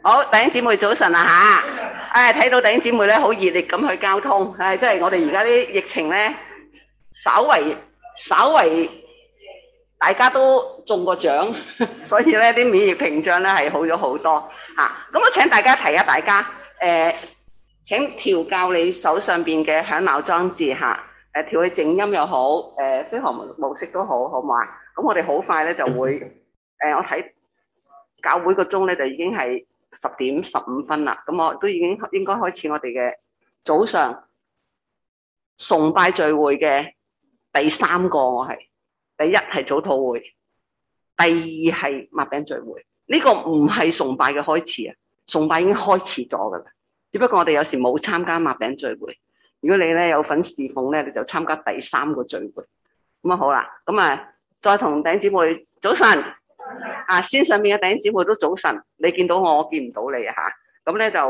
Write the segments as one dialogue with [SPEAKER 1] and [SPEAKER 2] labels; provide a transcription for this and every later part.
[SPEAKER 1] 好，弟兄姊妹早晨啊吓！睇到弟兄姊妹咧好熱烈咁去交通，即係我哋而家啲疫情咧，稍為大家都中過獎，所以咧啲免疫屏障咧係好咗好多吓。咁我請大家提下大家，請調校你手上邊嘅響鬧裝置吓，調去靜音又好，飛行模式都好，好唔好啊？咁我哋好快咧就會，我睇教會個鐘咧就已經係10:15啦，咁我都已經應該開始我哋嘅早上崇拜聚會嘅第3個，我係第一係早禱會，第2係擘餅聚會。呢個唔係崇拜嘅開始啊，崇拜已經開始咗噶啦，只不過我哋有時冇參加擘餅聚會。如果你咧有份侍奉咧，你就參加第3個聚會。咁啊好啦，咁啊再同弟兄姊妹早晨。線上面嘅弟兄姊妹都早晨，你見到我，我見唔到你啊吓，咁咧就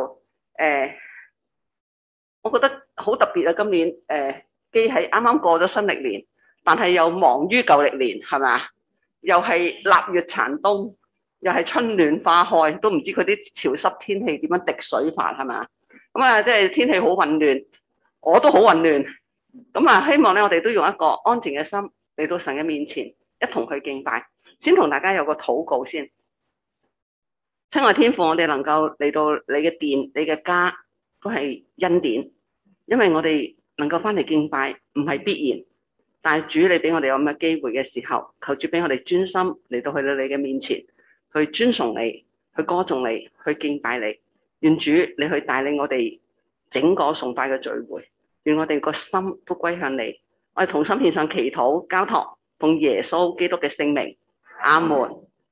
[SPEAKER 1] 我覺得好特別啊！今年既係啱啱過咗新曆年，但係又忙於舊曆年，係咪？又係臘月殘冬，又係春暖花開，都唔知佢啲潮濕天氣點樣滴水法，係咪？咁啊，即係天氣好混亂，我都好混亂。咁啊，希望咧我哋都用一個安靜嘅心嚟到神嘅面前，一同去敬拜。先同大家有個禱告先，親愛天父，我哋能夠嚟到你嘅殿、你嘅家，都係恩典，因為我哋能夠翻嚟敬拜唔係必然，但係主你俾我哋有咁嘅機會嘅時候，求主俾我哋專心嚟到去到你嘅面前，去尊崇你，去歌頌你，去敬拜你。願主你去帶領我哋整個崇拜嘅聚會，願我哋個心都歸向你，我哋同心獻上祈禱交託，奉耶穌基督嘅聖名。阿門。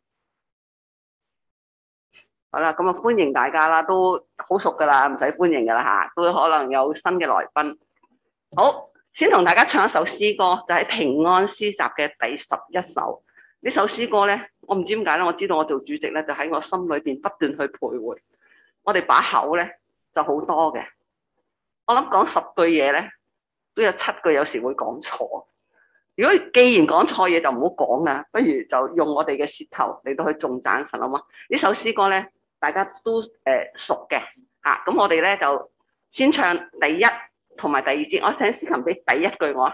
[SPEAKER 1] 好啦，咁啊歡迎大家啦，都好熟噶啦，唔使歡迎噶啦吓，都可能有新嘅來賓。好，先同大家唱一首詩歌，就係平安詩集嘅第11首。呢首詩歌咧，我唔知點解咧，我知道我做主席咧，就喺我心裏邊不斷去徘徊。我哋把口咧就好多嘅，我諗講10句嘢咧，都有7句有時會講錯。如果既然講錯嘢就唔好講啦，不如就用我哋嘅舌頭嚟到去頌讚神，好嘛？呢首詩歌咧，大家都熟嘅嚇，咁我哋咧就先唱第1同埋第2節。我請司琴俾第1句我。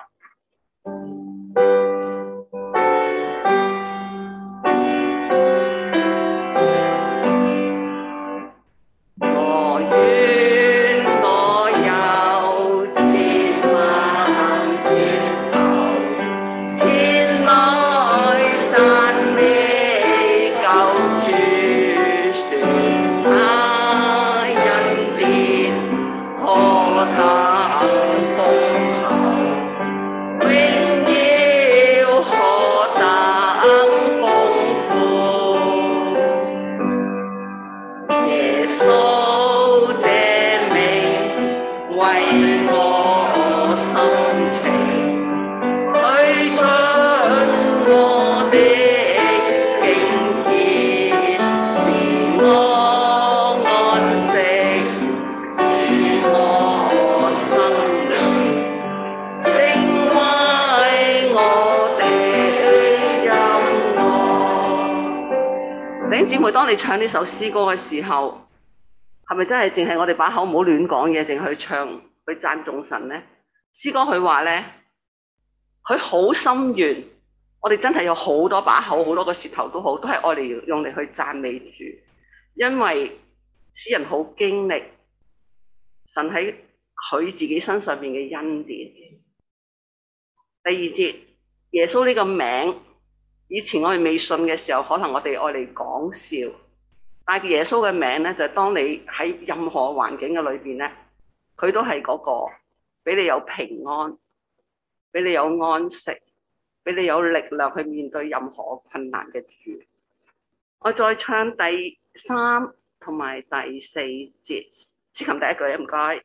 [SPEAKER 1] 姊妹，當你唱呢首詩歌嘅時候，係咪真係淨係我哋把口唔好亂講嘢，淨去唱去讚頌神呢？詩歌佢話咧，佢好心願，我哋真係有好多把口，好多個舌頭都好，都係愛嚟用嚟去讚美主，因為詩人好經歷神喺佢自己身上邊嘅恩典。第2節，耶穌呢個名。以前我哋未信嘅時候，可能我哋愛嚟講笑，但係耶穌嘅名咧，就係當你喺任何環境嘅裏邊咧，佢都係嗰個俾你有平安，俾你有安息，俾你有力量去面對任何困難嘅主。我再唱第3同埋第4節，司琴第1句，唔該。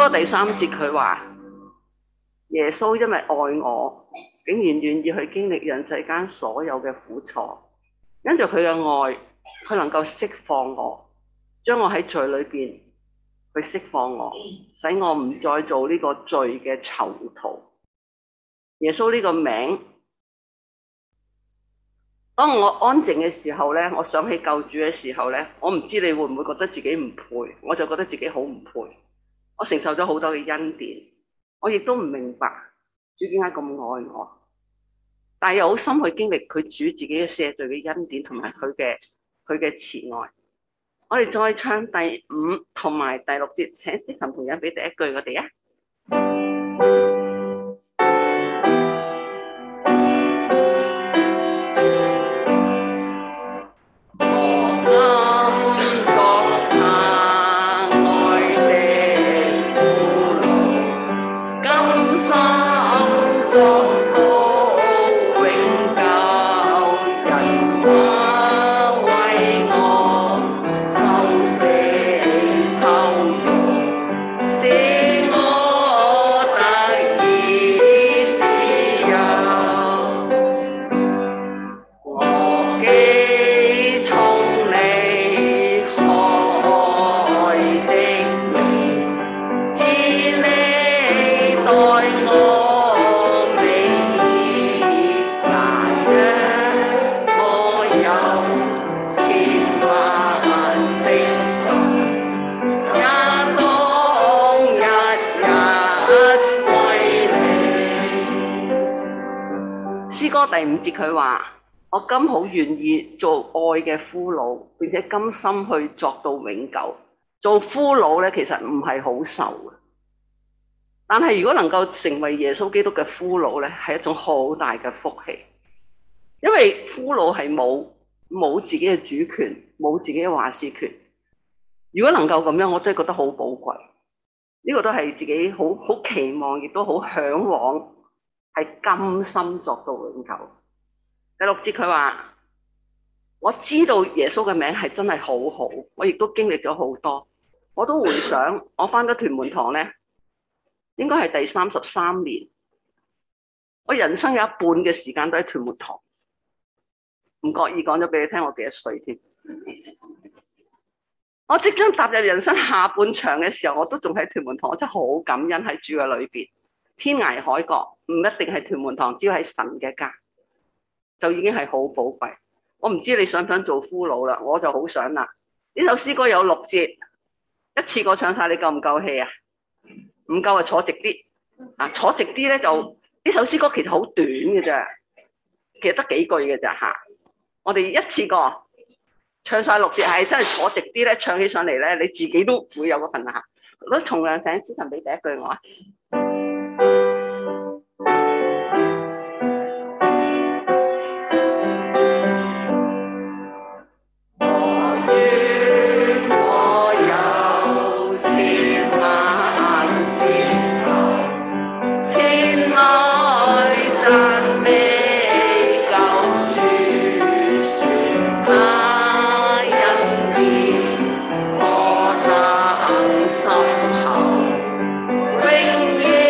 [SPEAKER 1] 歌第3節佢話，耶穌因為愛我，竟然願意去經歷人世間所有嘅苦楚，因着佢嘅愛，佢能夠釋放我，將我喺罪裏邊去釋放我，使我唔再做呢個罪嘅囚徒。耶穌呢個名，當我安靜嘅時候呢，我想起救主嘅時候呢，我唔知你會唔會覺得自己唔配，我就覺得自己好唔配。我承受咗好多嘅恩典，我亦都唔明白主點解咁愛我，但係又好深去經歷佢主自己嘅赦罪嘅恩典同埋佢嘅慈愛。我哋再唱第5同埋第6節，請司琴同樣俾第一句我哋啊。詩歌第5節佢話，我今好願意做愛嘅俘虜，並且甘心去作到永久。做俘虜咧，其實唔係好受嘅，但係如果能夠成為耶穌基督嘅俘虜咧，係一種好大嘅福氣。因為俘虜係冇自己嘅主權，冇自己嘅話事權。如果能夠咁樣，我真係覺得好寶貴。呢個都係自己好期望，亦都好向往。係甘心作到永久。第6節佢話，我知道耶穌嘅名係真係好好，我亦都經歷咗好多。我都回想，我返咗屯門堂咧，應該係第33年。我人生有一半嘅時間都喺屯門堂，唔覺意講咗俾你聽我幾多歲添。我即將踏入人生下半場嘅時候，我都仲喺屯門堂，我真係好感恩喺主嘅裏邊。天涯海角唔一定係屯門堂，只要係神嘅家，就已經係好寶貴。我唔知你想唔想做俘虜啦，我就好想啦。呢首詩歌有6節，一次過唱晒，你夠唔夠氣啊？唔夠就坐直啲啊！坐直啲咧，就呢首詩歌其實好短嘅啫，其實得幾句嘅咋吓。我哋一次過唱晒6節，係真係坐直啲咧，唱起上嚟咧，你自己都會有嗰份吓。我都重量請司琴俾第一句我啊。
[SPEAKER 2] 永遠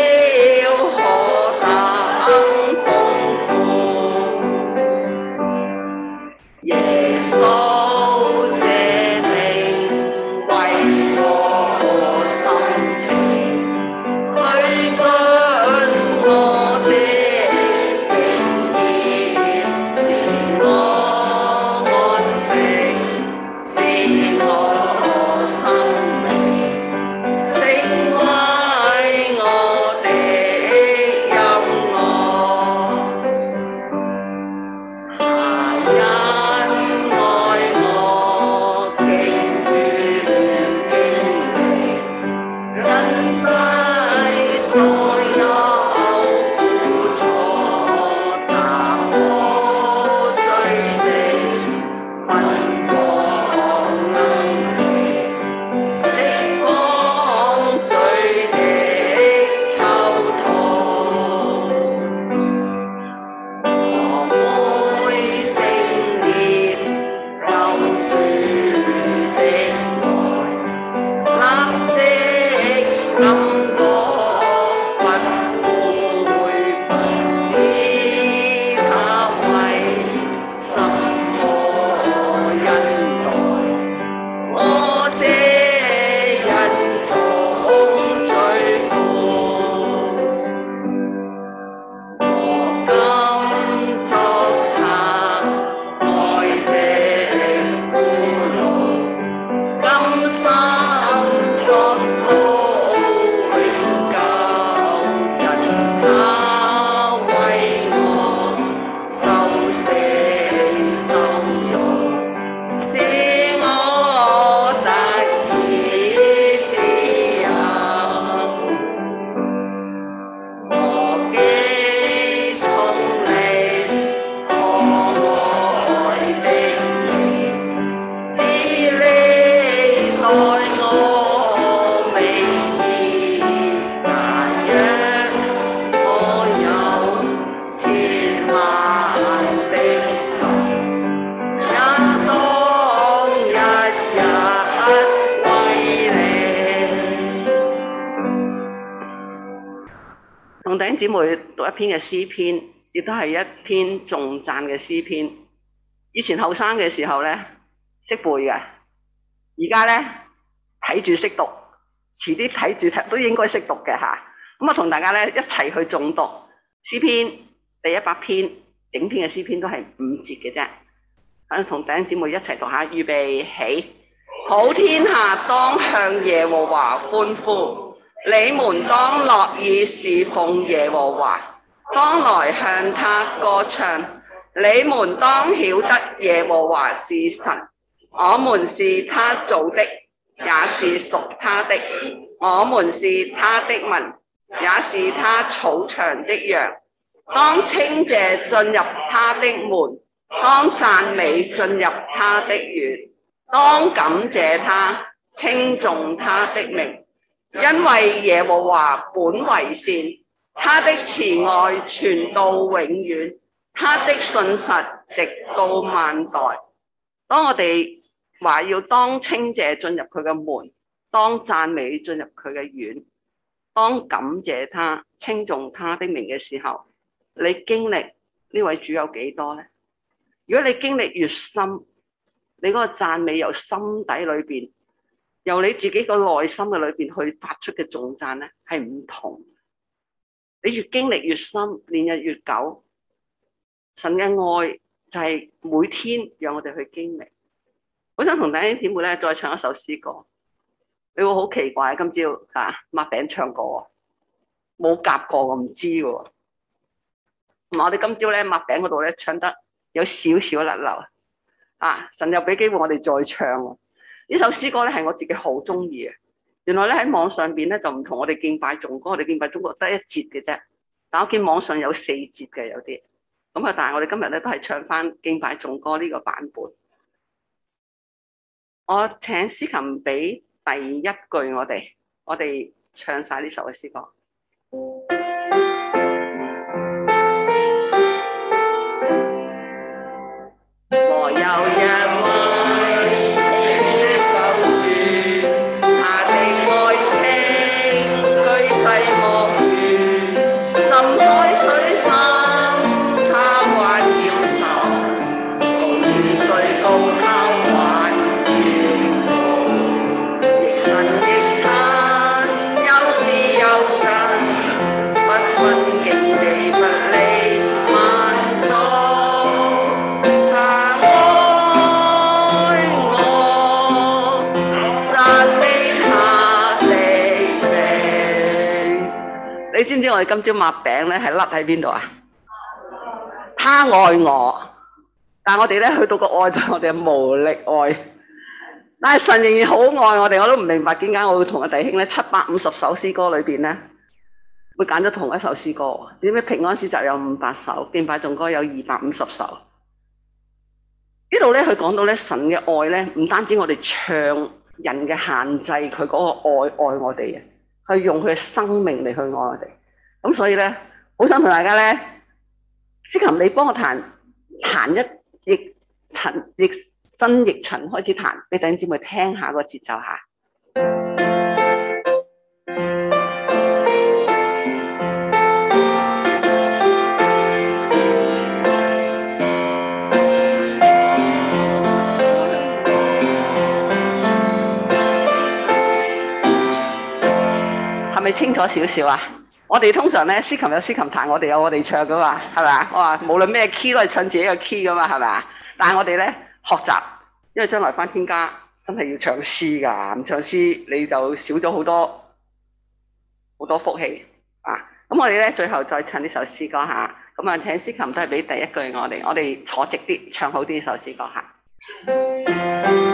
[SPEAKER 1] 兄姊妹讀一篇嘅詩篇，亦都係一篇頌讚嘅詩篇。以前後生嘅時候咧識背嘅，而家咧睇住識讀，遲啲睇住都應該識讀嘅吓。咁啊，同大家咧一齊去誦讀詩篇第100篇，整篇嘅詩篇都係5節嘅啫。同弟兄姊妹一齊讀下，預備起。普天下當向耶和華歡呼，你們當樂意侍奉耶和華，當來向他歌唱。你們當曉得耶和華是神，我們是他造的，也是屬他的。我們是他的民，也是他草場的羊。當稱謝進入他的門，當讚美進入他的院，當感謝他，稱頌他的名。因為耶和華本為善，他的慈愛傳到永遠，他的信實直到萬代。當我哋話要當稱謝進入佢嘅門，當讚美進入佢嘅院，當感謝他，稱頌他的名嘅時候，你經歷呢位主有幾多呢？如果你經歷越深，你嗰個讚美由心底裏邊，由你自己個內心嘅裏邊去發出嘅頌讚咧，係唔同。你越經歷越深，年日越久，神嘅愛就係每天讓我哋去經歷。我想同弟兄姊妹咧再唱一首詩歌，你會好奇怪，今朝擘餅唱歌，冇夾過，我唔知嘅。我哋今朝咧擘餅嗰度咧唱得有少少甩漏神又俾機會我哋再唱。呢首詩歌咧係我自己好中意嘅。原來咧喺網上邊咧就唔同我哋敬拜頌歌，我哋敬拜頌歌得1節嘅啫，但我見網上有4節嘅有啲。咁但係我哋今日咧都係唱翻敬拜頌歌呢個版本。我請司琴俾第一句我哋唱晒呢首嘅詩歌。我有一知唔知我哋今朝擘餅咧係甩喺邊度啊？他愛我，但係我哋咧去到個愛度，我哋係無力愛。但係神仍然好愛我哋，我都唔明白點解我會同阿弟兄咧750首詩歌裏邊咧會揀咗同一首詩歌。點解平安詩集有500首，敬拜頌歌有250首？呢度咧佢講到咧神嘅愛咧，唔單止我哋唱人嘅限制，佢嗰個愛我哋嘅，佢用佢嘅生命嚟去愛我哋。咁所以咧，好想同大家咧，司琴你幫我彈一亦新亦陳開始彈，俾弟兄姊妹聽下個節奏下。係咪清楚少少啊？我哋通常咧，司琴有司琴彈，我哋有我哋唱噶嘛，係咪？我話無論咩 key 都係唱自己個 key 噶嘛，係咪？但係我哋咧學習，因為將來返天家真係要唱詩噶，唔唱詩你就少咗好多福氣啊！咁我哋咧最後再唱呢首詩歌下，咁啊請司琴都係俾第一句我哋坐直啲，唱好啲呢首詩歌下。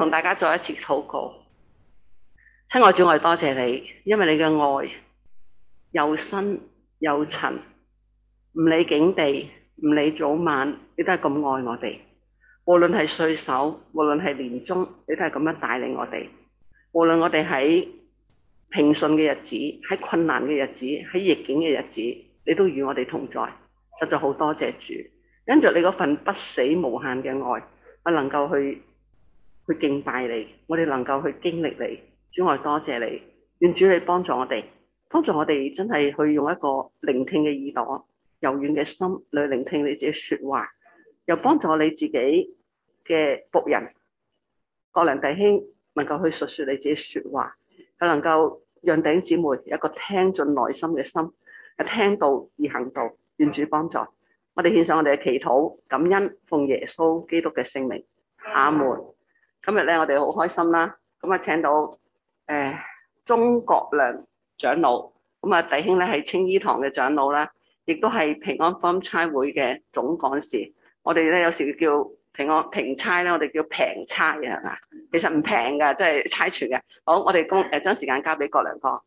[SPEAKER 1] 同大家再一次禱告。親愛主，我哋多謝你，因為你嘅愛又深又沉，唔理境地，唔理早晚，你都係咁愛我哋。無論係歲首，無論係年終，你都係咁樣帶領我哋。無論我哋喺平順嘅日子，喺困難嘅日子，喺逆境嘅日子，你都與我哋同在。實在好多謝主，因着你嗰份不死無限嘅愛，我能夠去敬拜你，我哋能夠去經歷你。主，我多謝你，願主你幫助我哋，真係去用一個聆聽嘅耳朵、柔軟嘅心嚟聆聽你自己說話，又幫助你自己嘅僕人各良弟兄能夠去述說你自己說話，又能夠讓弟兄姊妹有一個聽進內心嘅心，聽道而行道。願主幫助我哋，獻上我哋嘅祈禱感恩，奉耶穌基督嘅聖名，阿門。今日咧，我哋好開心啦，咁啊，請到鍾國良長老，咁啊，弟兄咧係青衣堂嘅長老啦，亦都係平安福音差會嘅總幹事。我哋咧有時叫平差咧，我哋叫平差嘅係嘛？其實唔平噶，即係差傳嘅。好，我哋將時間交俾國良哥。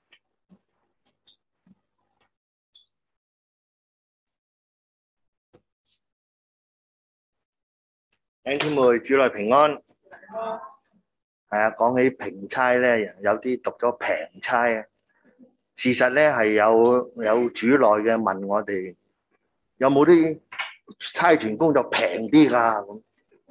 [SPEAKER 2] 弟兄姊妹，主內平安。係啊，講起平差咧，有啲讀咗平差啊。事實咧係有主內嘅問我哋，有冇啲差傳工作平啲噶？咁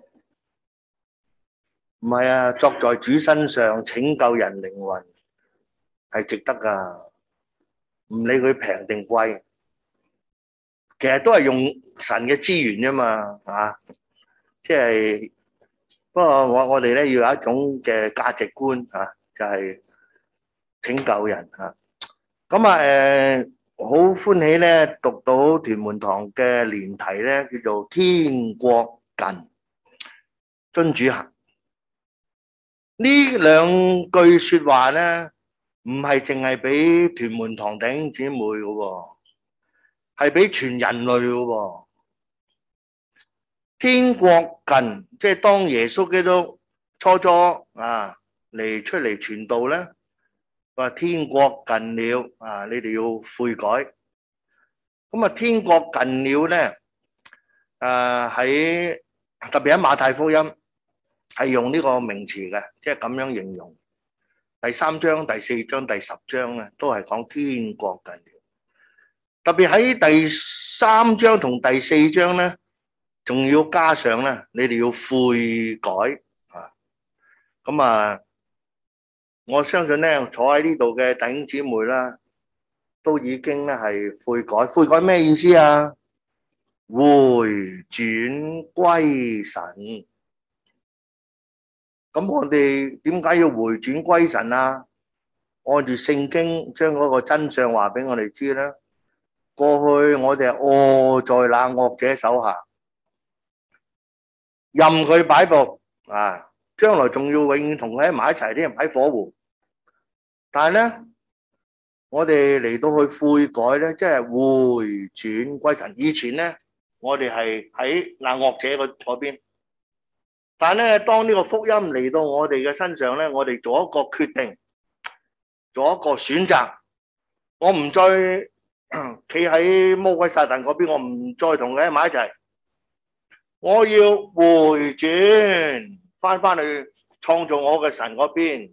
[SPEAKER 2] 唔係啊，作在主身上拯救人靈魂係值得噶，唔理佢平定貴，其實都係用神嘅資源啫嘛，啊！即係，不過我哋咧要有一種嘅價值觀啊，就係拯救人啊。咁啊好歡喜咧讀到屯門堂嘅年題咧，叫做天國近，遵主行。呢兩句說話咧，唔係淨係俾屯門堂弟兄姊妹嘅喎，係俾全人類嘅喎。天國近，即係當耶穌基督初嚟出嚟傳道咧，話天國近了啊，你哋要悔改。咁啊，天國近了咧，喺特別喺馬太福音係用呢個名詞嘅，即係咁樣形容。第3章、第4章、第10章咧，都係講天國近了。特別喺第3章同第4章咧，仲要加上咧，你哋要悔改啊！咁啊，我相信咧，坐喺呢度嘅弟兄姊妹啦，都已經咧係悔改。悔改咩意思啊？回轉歸神。咁我哋點解要回轉歸神啊？按住聖經將嗰個真相話俾我哋知啦。過去我哋係臥在那惡者手下，任佢擺布啊！將來仲要永遠同佢喺埋一齊，啲人喺火湖。但係咧，我哋嚟到去悔改咧，即係回轉歸神。以前咧，我哋係喺那惡者嗰邊，但係咧，當呢個福音嚟到我哋嘅身上咧，我哋做一個決定，做一個選擇，我唔再企喺魔鬼撒旦嗰邊，我唔再同佢喺埋一齊。我要回轉翻去創造我嘅神嗰邊，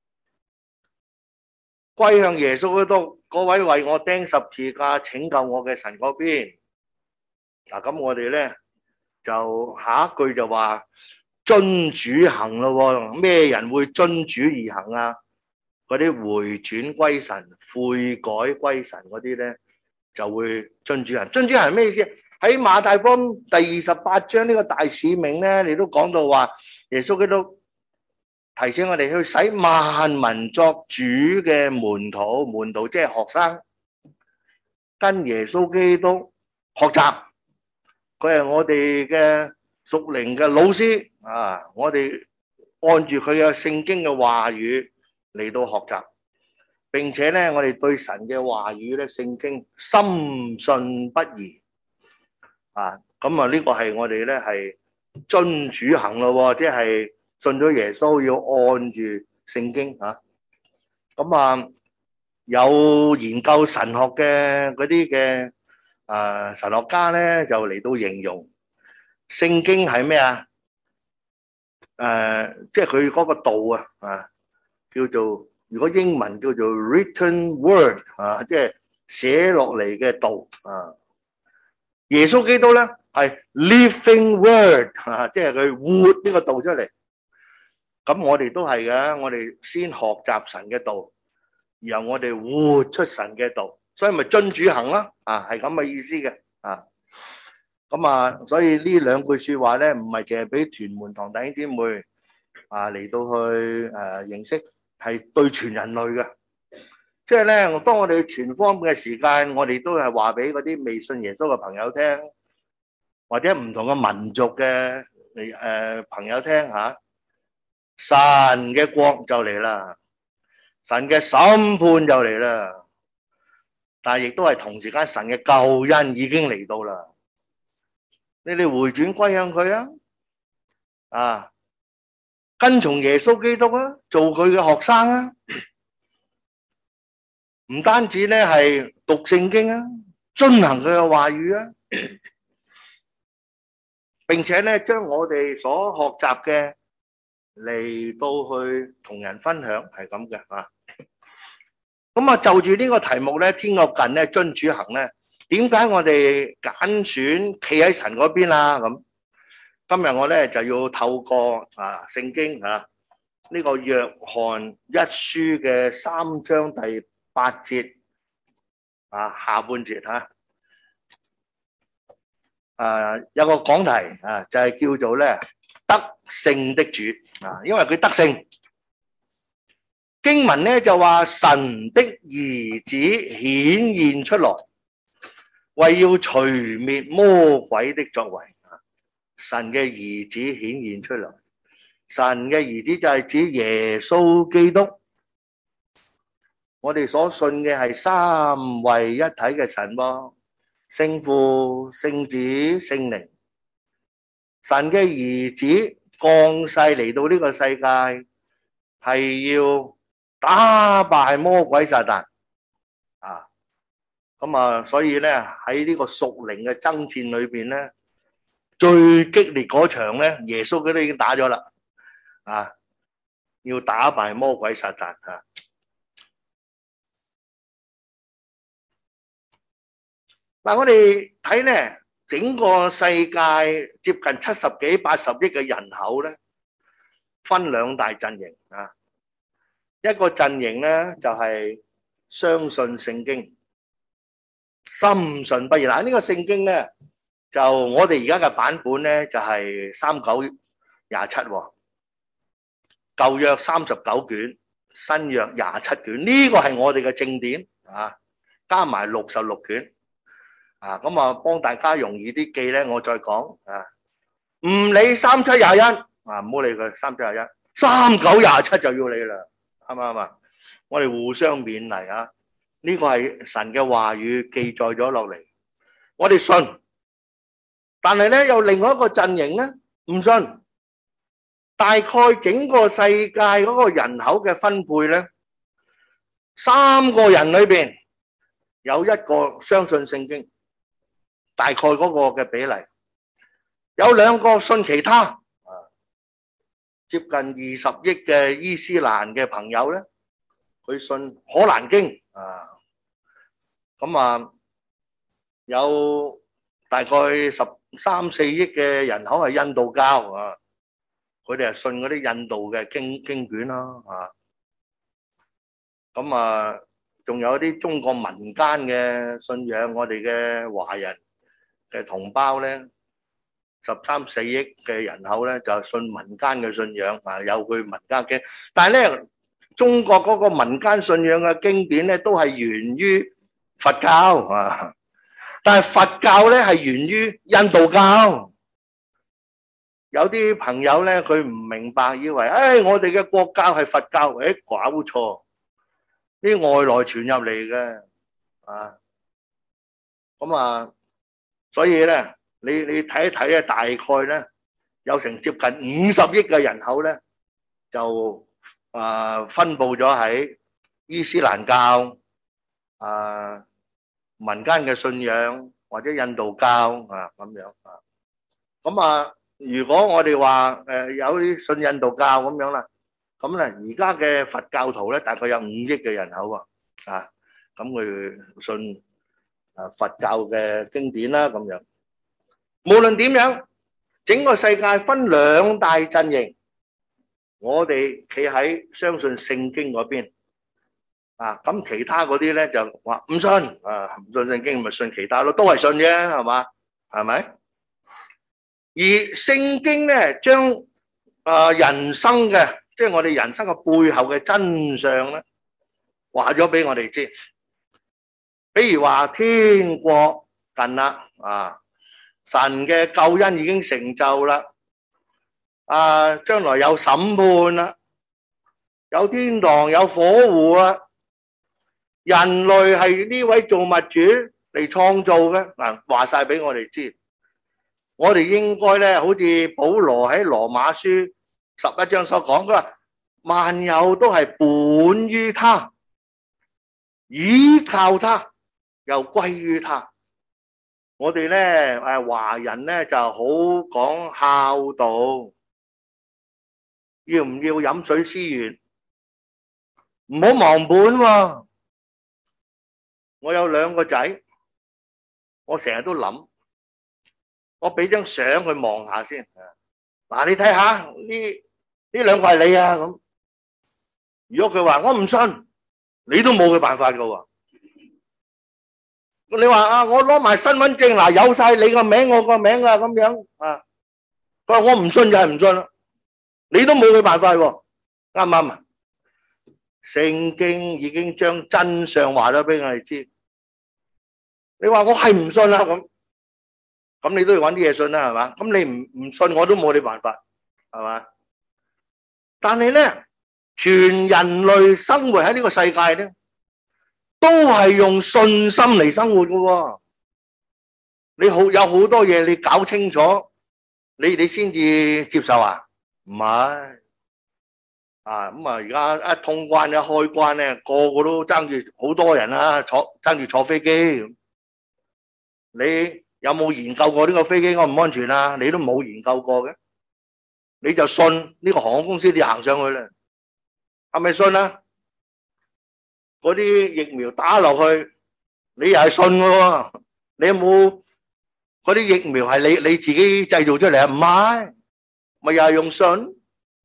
[SPEAKER 2] 歸向耶穌基督嗰位為我釘十字架拯救我嘅神嗰邊。嗱，咁我哋咧就下一句就話遵主行咯。咩人會遵主而行啊？嗰啲回轉歸神、悔改歸神嗰啲咧，就會遵主行。遵主行係咩意思？喺馬太福音第28章呢個大使命咧，你都講到話耶穌基督提醒我哋去使萬民作主嘅門徒，門徒即係學生，跟耶穌基督學習，佢係我哋嘅屬靈嘅老師啊！我哋按住佢嘅聖經嘅話語嚟到學習，並且咧，我哋對神嘅話語咧，聖經深信不疑。啊，咁啊呢個係我哋咧係遵主行咯，即係信咗耶穌要按住聖經嚇。咁啊，有研究神學嘅嗰啲嘅神學家咧，就嚟到形容聖經係咩啊？即係佢嗰個道叫做如果英文叫做 written word 即係寫落嚟嘅道啊。耶穌基督咧係 living word 即係佢活呢個道出嚟。咁我哋都係嘅，我哋先學習神嘅道，然後我哋活出神嘅道，所以咪遵主行啦，係咁嘅意思嘅啊。咁所以呢兩句說話咧，唔係淨係俾屯門堂弟兄姊妹嚟到去認識，係對全人類嘅。即係咧，當我哋傳福音嘅時間，我哋都係話俾嗰啲未信耶穌嘅朋友聽，或者唔同嘅民族嘅朋友聽吓。神嘅國就嚟啦，神嘅審判就嚟啦，但係亦都係同時間神嘅救恩已經嚟到啦。你哋回轉歸向佢跟從耶穌基督做佢嘅學生唔單止咧係讀聖經遵行佢嘅話語並且咧將我哋所學習嘅嚟到去同人分享，係咁嘅咁就住呢個題目咧，天國近咧，遵主行咧，點解我哋揀選企喺神嗰邊咁今日我咧就要透過聖經呢個約翰一書嘅3章第8節下半節有個講題就係叫做咧得勝的主因為佢得勝。經文咧就話神的兒子顯現出來，為要除滅魔鬼的作為。神嘅兒子顯現出來，神嘅兒子就係指耶穌基督。我哋所信嘅係三位一體嘅神聖父、聖子、聖靈。神嘅兒子降世嚟到呢個世界，係要打敗魔鬼撒旦所以咧喺呢個屬靈嘅爭戰裏邊咧，最激烈嗰場咧，耶穌佢都已經打咗啦要打敗魔鬼撒旦我哋睇咧整個世界接近70幾80億嘅人口咧，分兩大陣營一個陣營咧就係相信聖經，深信不疑。呢個聖經咧就我哋而家嘅版本咧就係3927舊約39卷，新約27卷，呢個係我哋嘅正典加埋66卷幫大家容易啲記咧，我再講唔理3721唔好理佢3721 3927就要你啦，啱嘛？我哋互相勉勵呢個係神嘅話語記載咗落嚟，我哋信，但係咧有另外一個陣營咧唔信。大概整個世界嗰個人口嘅分配咧，3個人裏邊有一個相信聖經，大概嗰個嘅比例，有2個信其他接近20億嘅伊斯蘭嘅朋友咧，佢信可蘭經有大概13、14億嘅人口係印度教佢哋係信嗰啲印度嘅經卷啦仲有啲中國民間嘅信仰，我哋嘅華人嘅同胞咧，13、14億嘅人口咧就信民間嘅信仰有佢民間經，但係咧中國嗰個民間信仰嘅經典咧都係源於佛教但係佛教咧係源於印度教。有啲朋友咧，佢唔明白，以為我哋嘅國教係佛教，搞錯，啲外來傳入嚟嘅所以咧，你睇一睇大概咧， 有成接近50億嘅人口咧，就分佈咗喺伊斯蘭教、民間嘅信仰或者印度教咁樣啊。咁如果我哋話有啲信印度教咁樣啦，咁咧而家嘅佛教徒咧大概有5億嘅人口喎，咁佢信佛教嘅經典啦咁樣。無論點樣，整個世界分2大陣營，我哋企喺相信聖經嗰邊，咁其他嗰啲咧就話唔信，唔信聖經咪信其他咯，都係信啫，係嘛？係咪？而聖經咧將人生嘅，即係我哋人生嘅背後嘅真相咧，話咗俾我哋知。比如話天國近啦，神嘅救恩已經成就啦，將來有審判啦，有天堂有火湖啊，人類係呢位造物主嚟創造嘅，話晒俾我哋知。我哋應該咧，好似保羅喺羅馬書11章所講，佢話萬有都係本於他，依靠他，又歸於他。我哋咧華人咧就好講孝道，要唔要飲水思源？唔好忘本喎。我有2個仔，我成日都諗。我俾張相佢望下先，你睇下呢2個係你啊咁。如果佢話我唔信，你都冇佢辦法噶喎。你話我攞埋身份證有晒你個名我個名啊咁樣佢話我唔信就係唔信啦，你都冇佢辦法喎，啱唔啱啊？聖經已經將真相話咗俾我哋知。你話我係唔信啦咁你都要揾啲嘢信啦，係嘛？咁你唔信我都冇你辦法，係嘛？但係咧，全人類生活喺呢個世界咧，都係用信心嚟生活噶喎。你有好多嘢你搞清楚，你先至接受啊？唔係而家一通關一開關咧，個個都爭住，好多人啦，爭住坐飛機。你有冇研究過呢個飛機安唔安全啊？你都冇研究過嘅，你就信呢個航空公司，你行上去啦，係咪信啊？嗰啲疫苗打落去，你又係信嘅喎。你有冇嗰啲疫苗係你自己製造出嚟啊？唔係，咪又係用信。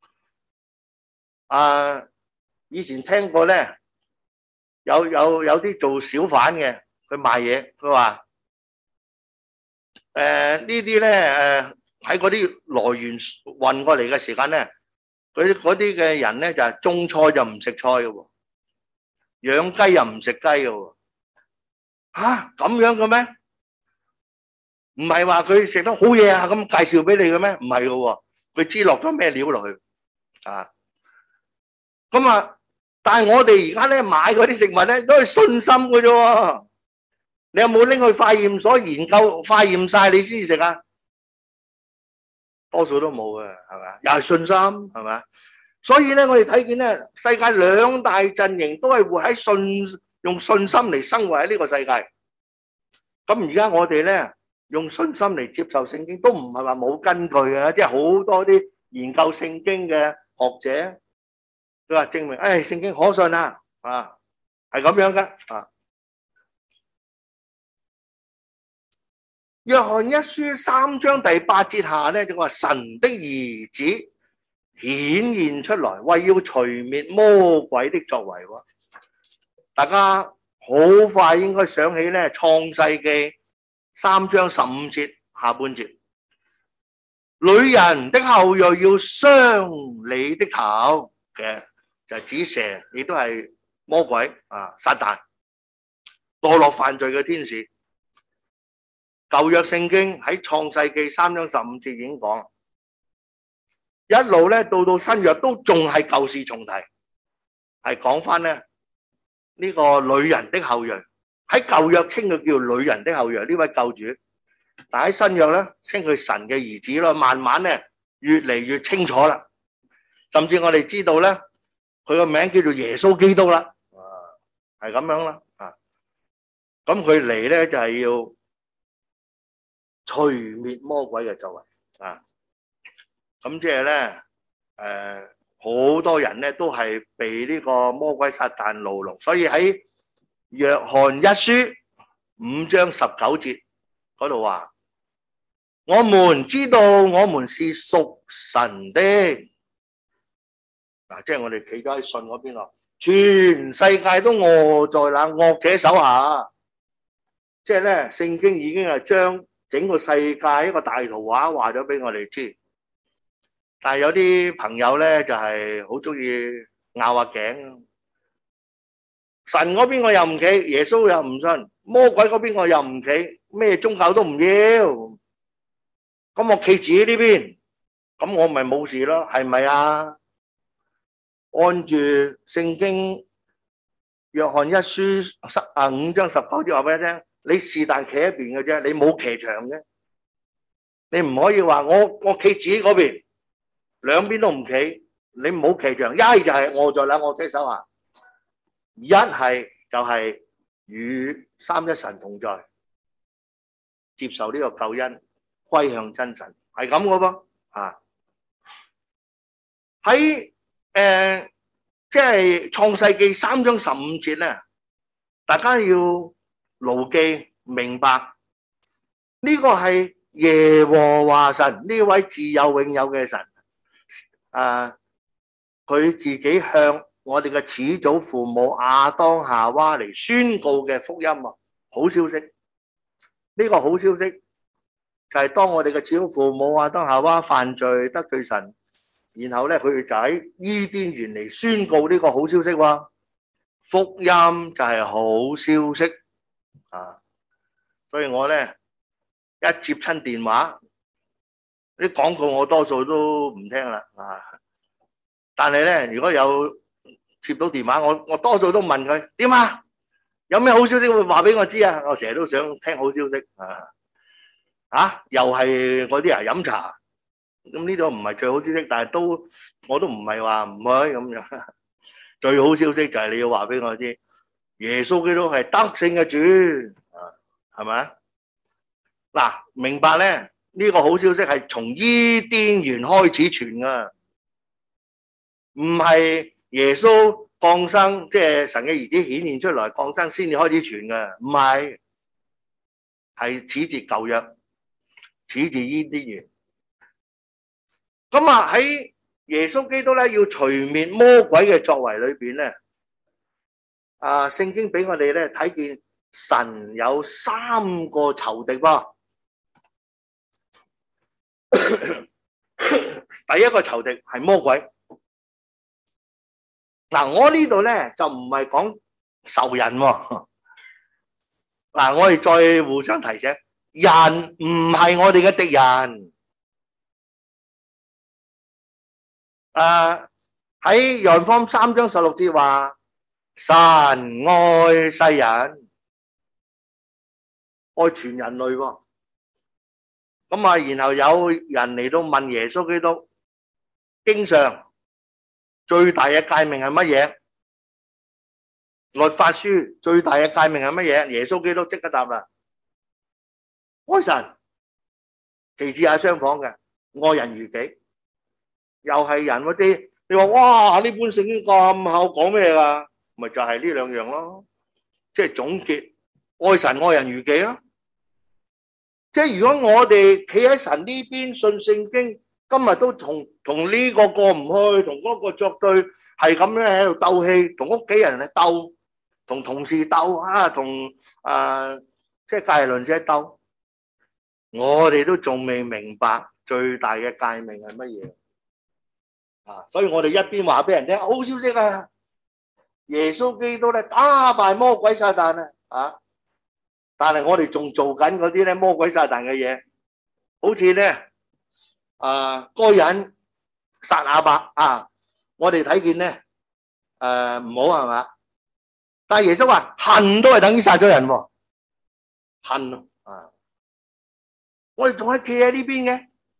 [SPEAKER 2] 以前聽過咧，有啲做小販嘅，佢賣嘢，佢話呢啲咧喺嗰啲來源運過嚟嘅時間咧，嗰啲嘅人咧就係種菜就唔食菜嘅喎，養雞又唔食雞嘅喎。咁樣嘅咩？唔係話佢食得好嘢咁介紹俾你嘅咩？唔係嘅喎，佢知落咗咩料落去但係我哋而家咧買嗰啲食物咧都係信心嘅啫。你有冇拎去化驗所研究化驗晒你先至食啊？多數都冇嘅，係咪？又係信心，係咪？所以咧，我哋睇見咧，世界2大陣營都係活喺用信心嚟生活喺呢個世界。咁而家我哋咧用信心嚟接受聖經，都唔係話冇根據嘅，即係好多啲研究聖經嘅學者，佢話證明，聖經可信啊，係咁樣噶。約翰一書3章第8節下咧就話神的兒子顯現出來，為要除滅魔鬼的作為。大家好快應該想起咧創世記3章15節下半節，女人的後裔要傷你的頭嘅，就係指蛇，亦都係魔鬼撒旦，墮落犯罪嘅天使。舊約聖經喺創世記3章15節已經講，一路咧到新約都仲係舊事重提，係講翻咧呢個女人的後裔。喺舊約稱佢叫女人的後裔呢位救主，但喺新約咧稱佢神嘅兒子咯。慢慢咧越嚟越清楚啦。甚至我哋知道咧，佢個名叫做耶穌基督啦，係咁樣啦。咁佢嚟咧就係要除滅魔鬼嘅作為啊。咁即係咧，好多人咧都係被呢個魔鬼撒旦牢籠，所以喺約翰一書5章19節嗰度話：我們知道我們是屬神的。嗱，即係我哋企咗喺信嗰邊咯，全世界都臥在那惡者手下。即係咧，聖經已經係將整個世界一個大圖畫話咗俾我哋知。但係有啲朋友咧就係好中意拗下頸，神嗰邊我又唔企，耶穌又唔信，魔鬼嗰邊我又唔企，咩宗教都唔要，咁我企自己呢邊，咁我咪冇事咯，係咪啊？按住聖經約翰一書5章19節話俾你聽，你是但企一邊嘅啫，你冇騎牆嘅，你唔可以話我企自己嗰邊。兩邊都唔企，你唔好騎牆，一係就係臥在那惡者手下，一係就係與三一神同在，接受呢個救恩，歸向真神，係咁嘅噃。喺即係創世記3章15節咧，大家要牢記明白呢個係耶和華神，呢位自有永有嘅神。佢自己向我哋嘅始祖父母亞當夏娃嚟宣告嘅福音啊，好消息。呢個好消息就係當我哋嘅始祖父母亞當夏娃犯罪得罪神，然後咧佢哋就喺伊甸園嚟宣告呢個好消息喎。福音就係好消息啊！所以我咧一接親電話，啲廣告我多數都唔聽啦，但係咧，如果有接到電話，我多數都問佢點啊？有咩好消息會話俾我知啊？我成日都想聽好消息又係嗰啲飲茶，咁呢度唔係最好消息，但係我都唔係話唔去咁樣。最好消息就係你要話俾我知，耶穌基督係得勝嘅主係咪？嗱，明白咧？呢個好消息係從伊甸園開始傳噶，唔係耶穌降生，即係神嘅兒子顯現出來降生先至開始傳噶，唔係，係始自舊約，始自伊甸園。咁喺耶穌基督咧要除滅魔鬼嘅作為裏邊咧，聖經俾我哋咧睇見神有3個仇敵噃。第一個仇敵係魔鬼。我呢度咧就唔係講仇人喎。我哋再互相提醒，人唔係我哋嘅敵人。喺約翰福音3章16節話，神愛世人，愛全人類喎。然後有人嚟到問耶穌基督，經上最大嘅誡命係乜嘢？律法書最大嘅誡命係乜嘢？耶穌基督即刻答啦，愛神，其次係相仿嘅，愛人如己。又係人嗰啲，你話哇，呢本聖經咁厚，講咩噶？咪就係呢兩樣咯，即係總結，愛神愛人如己咯。即係如果我哋企喺神呢邊信聖經，今日都同呢個過唔去，同嗰個作對，係咁樣喺度鬥氣，同屋企人嚟鬥，同同事鬥同即係隔籬鄰舍鬥，我哋都仲未明白最大嘅誡命係乜嘢所以我哋一邊話俾人聽好消息啊，耶穌基督咧打敗魔鬼撒旦但係我哋仲做緊嗰啲咧魔鬼撒旦嘅嘢，好似咧該隱殺亞伯我哋睇見咧唔好係嘛？但係耶穌話恨都係等於殺咗人喎，恨我哋仲係企喺呢邊嘅，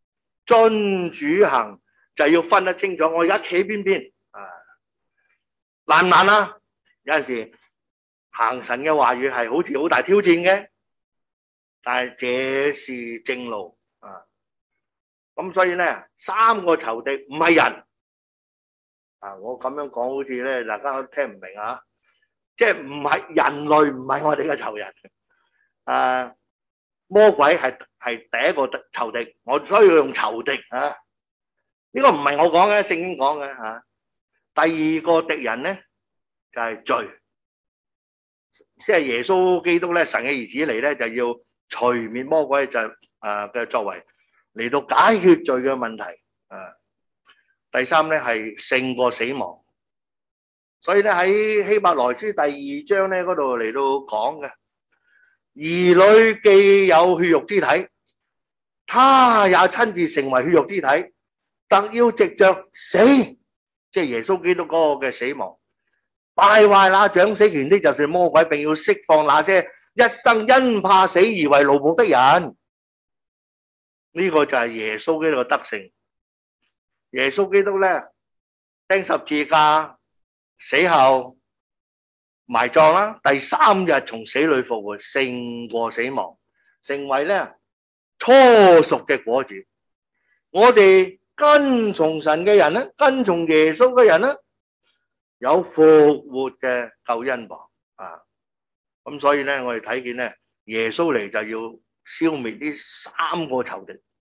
[SPEAKER 2] 遵主行就要分得清楚，我而家企邊邊啊？難唔難啊？有陣時行神嘅話語係好似好大挑戰嘅，但係這是正路啊！咁所以咧，三個仇敵唔係人啊！我咁樣講好似咧，大家都聽唔明啊！即係唔係人類，唔係我哋嘅仇人啊！魔鬼係第一個仇敵，我所以要用仇敵啊！呢個唔係我講嘅，聖經講嘅吓。第二個敵人咧就係罪，即係耶穌基督咧，神嘅兒子嚟咧，就要除滅魔鬼嘅作為，嚟到解決罪嘅問題啊。第三咧係勝過死亡，所以咧喺希伯來書第二章咧嗰度嚟到講嘅，兒女既有血肉之體，他也親自成為血肉之體，特要藉着死，即係耶穌基督嗰個嘅死亡，敗壞那掌死權的，就是魔鬼，並要釋放那些一生因怕死而為奴僕的人。呢個就係耶穌基督嘅德性。耶穌基督咧釘十字架死後埋葬啦，第三日從死裏復活，勝過死亡，成為咧初熟嘅果子。我哋跟從神嘅人咧，跟從耶穌嘅人咧，有復活嘅救恩噃啊！咁所以咧，我哋睇見咧，耶穌嚟就要消滅呢三個仇敵。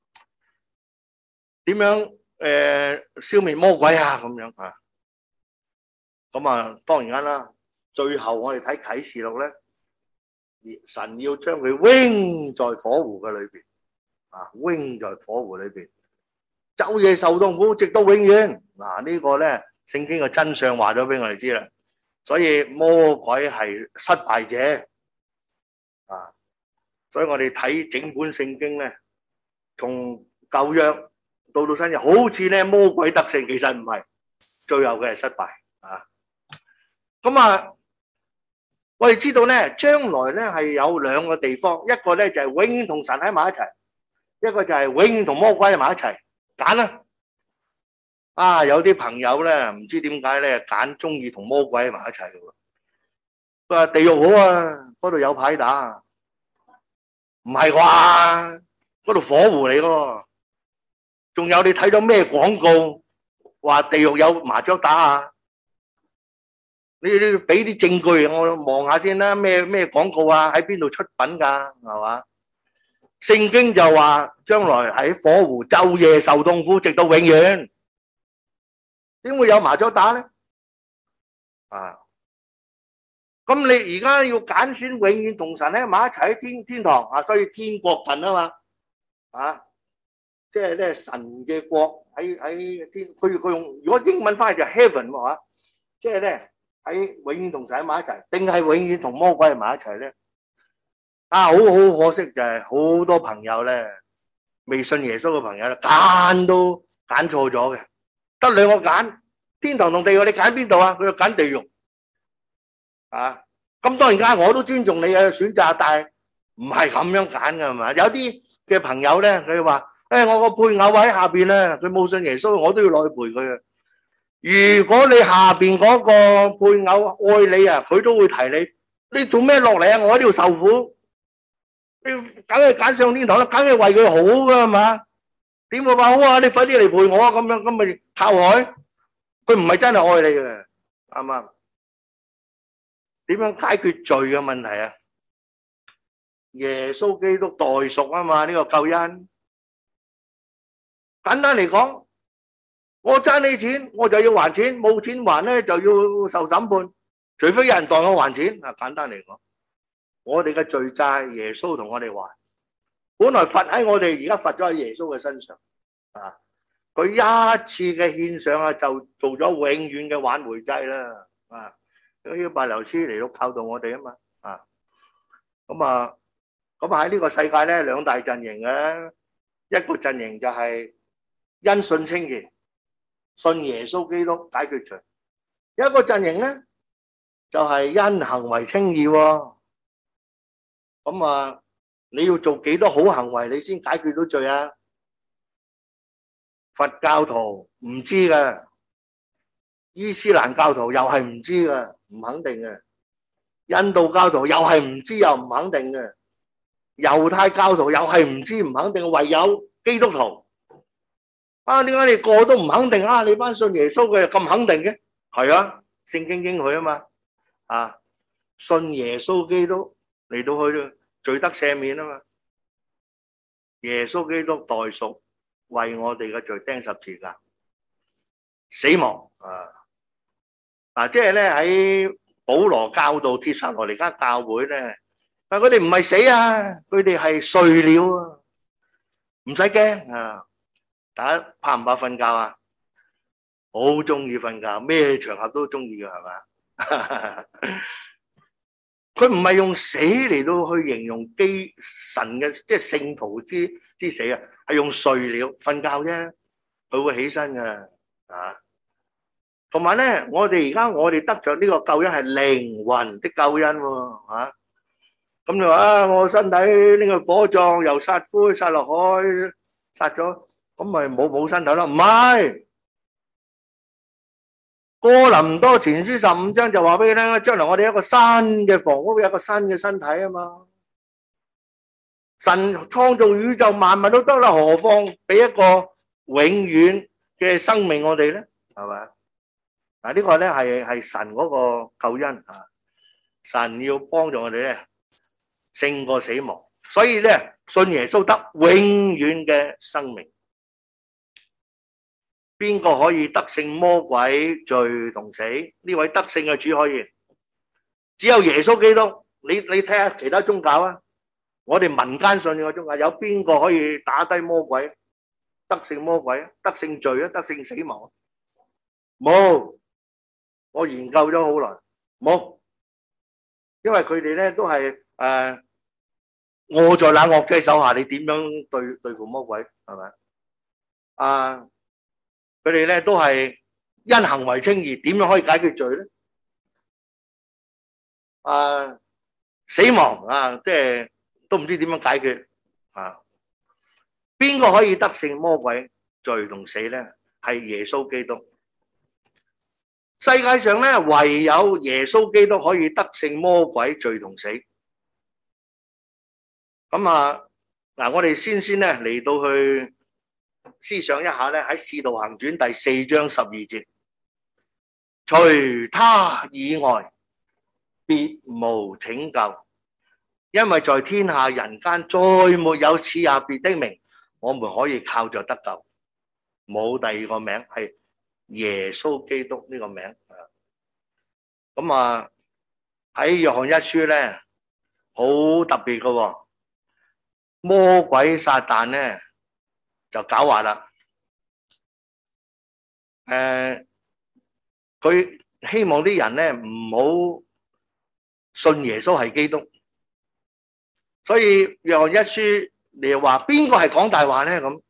[SPEAKER 2] 點樣消滅魔鬼啊？咁樣啊？咁啊，當然啦。最後我哋睇啟示錄咧，神要將佢扔在火湖嘅裏邊啊，扔在火湖裏邊，晝夜受痛苦，直到永遠。嗱，呢個咧，聖經嘅真相話咗俾我哋知啦。所以魔鬼係失敗者啊，所以我哋睇整本聖經咧，從舊約到新約，好似咧魔鬼得勝，其實唔係，最後嘅係失敗啊。咁啊，我哋知道咧，將來咧係有兩個地方，一個咧就係永遠同神喺埋一齊，一個就係永遠同魔鬼喺埋一齊。揀啦！啊，有啲朋友咧唔知點解咧揀中意同魔鬼喺埋一齊嘅喎。佢話地獄好啊，嗰度有牌打，唔係啩？嗰度火湖嚟嘅。仲有你睇到咩廣告話地獄有麻雀打啊？你俾啲證據我望下先啦，咩廣告啊？喺邊度出品噶？係嘛？聖經就話將來喺火湖晝夜受痛苦，直到永遠。點會有麻雀打咧？啊！咁你而家要揀選永遠同神喺埋一齊喺天堂啊，所以天國近啊嘛，啊！即係咧神嘅國喺天，佢用如果英文翻譯就 heaven 喎，即係咧喺永遠同神喺埋一齊，定係永遠同魔鬼喺埋一齊咧？啊，好可惜就係好多朋友咧，未信耶穌嘅朋友咧，揀都揀錯咗嘅，得兩個揀，天堂同地獄，你揀邊度啊？佢就揀地獄啊！咁當然間我都尊重你嘅選擇，但係唔係咁樣揀噶係嘛？有啲嘅朋友咧，佢話。我個配偶喺下邊咧，佢冇信耶穌，我都要落去陪佢啊！如果你下邊嗰個配偶愛你啊，佢都會提你，你做咩落嚟啊？我喺呢度受苦，你梗係揀上天堂啦，梗係為佢好噶係嘛？點會話好啊？你快啲嚟陪我啊！咁樣咁咪靠海？佢唔係真係愛你嘅，啱唔啱？點樣解決罪嘅問題啊？耶穌基督代贖啊嘛，呢個救恩。簡單嚟講，我爭你錢，我就要還錢，冇錢還咧就要受審判，除非有人代我還錢。啊，簡單嚟講，我哋嘅罪債，耶穌同我哋還。本來罰喺我哋，而家罰咗喺耶穌嘅身上。啊，佢一次嘅獻上啊，就做咗永遠嘅挽回祭啦。啊，呢個白流師嚟到教導我哋啊嘛。啊，咁喺呢個世界咧，兩大陣營嘅，一個陣營就係因信稱義，信耶穌基督解決罪；一個陣營咧就係因行為稱義喎。咁你要做幾多好行為，你先解決到罪啊？ 佛教徒唔知嘅，伊斯蘭教徒又係唔知嘅，唔肯定嘅。印度教徒又係唔知又唔肯定嘅，猶太教徒又係唔知唔肯定，唯有基督徒。點解你個都唔肯定啊？你班信耶穌嘅又咁肯定嘅？係啊，聖經應許啊嘛，信耶穌基督嚟到去罪得赦免啊嘛。耶穌基督代贖，為我哋嘅罪釘十字架，死亡即係咧喺保羅教導帖撒羅尼迦教會咧，但佢哋唔係死啊，佢哋係睡了啊，唔使驚啊！大家怕唔怕瞓覺啊？好中意瞓覺，咩場合都中意嘅係嘛？佢唔係用死嚟到去形容神嘅，即係聖徒之死啊，係用睡了瞓覺啫，佢會起身嘅同埋咧，我哋得着呢個救恩係靈魂的救恩喎，咁你話我身體呢個火葬又撒灰撒落海撒咗，咁咪冇身體咯？唔係，哥林多前書15章就話俾你聽，將來我哋一個新嘅房屋，有一個新嘅身體啊嘛。神創造宇宙萬物都得啦，何況俾一個永遠嘅生命我哋咧？係咪？呢個咧係神嗰個救恩神要幫助我哋咧勝過死亡，所以咧信耶穌得永遠嘅生命。邊個可以得勝魔鬼、罪同死？呢位得勝嘅主可以，只有耶穌基督。你睇下其他宗教啊，我哋民間信嘅宗教有邊個可以打低魔鬼、得勝魔鬼、得勝罪啊、得勝死亡？冇。我研究咗好耐，冇，因為佢哋咧都係臥在那惡者手下，你點樣對付魔鬼係咪？佢哋咧都係因行為稱義，點樣可以解決罪咧？死亡即係都唔知點樣解決邊個可以得勝魔鬼、罪同死咧？係耶穌基督。世界上咧，唯有耶穌基督可以得勝魔鬼、罪同死。咁我哋先咧嚟到去思想一下咧，喺《使徒行傳》第4章12節，除他以外，別無拯救，因為在天下人間再沒有賜下別的名，我們可以靠着得救。冇第二個名，係耶穌基督呢個名。咁喺約翰一書咧好特別嘅，魔鬼撒旦咧就狡猾啦。佢希望啲人咧唔好信耶穌係基督，所以約翰一書你又話邊個係講大話咧？咁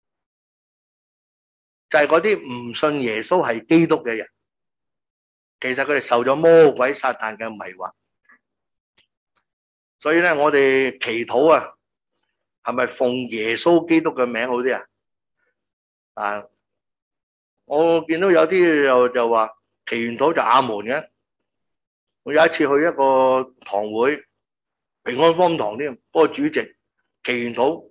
[SPEAKER 2] 就係嗰啲唔信耶穌係基督嘅人，其實佢哋受咗魔鬼撒旦嘅迷惑。所以咧，我哋祈禱係咪奉耶穌基督嘅名好啲啊？我見到有啲就話祈完禱就阿門嘅。我有一次去一個堂會，平安福音堂添，嗰個主席祈完禱